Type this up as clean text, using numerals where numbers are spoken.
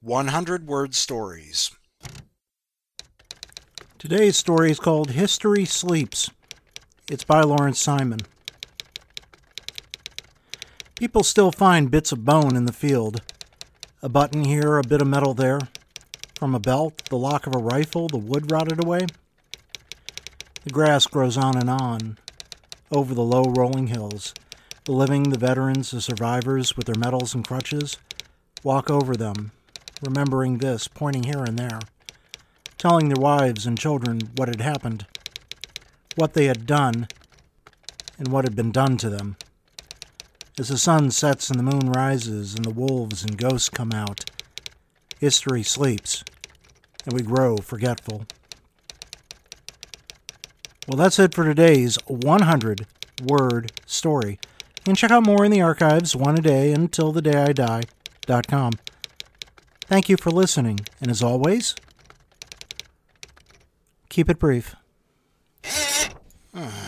100-word stories. Today's story is called History Sleeps. It's by Lawrence Simon. People still find bits of bone in the field. A button here, a bit of metal there. From a belt, the lock of a rifle, the wood rotted away. The grass grows on and on, over the low rolling hills. The living, the veterans, the survivors with their medals and crutches walk over them, remembering this, pointing here and there, telling their wives and children what had happened, what they had done, and what had been done to them. As the sun sets and the moon rises and the wolves and ghosts come out, history sleeps, and we grow forgetful. Well, that's it for today's 100-word story. You can check out more in the archives, one a day until the day I die.com. Thank you for listening, and as always, keep it brief.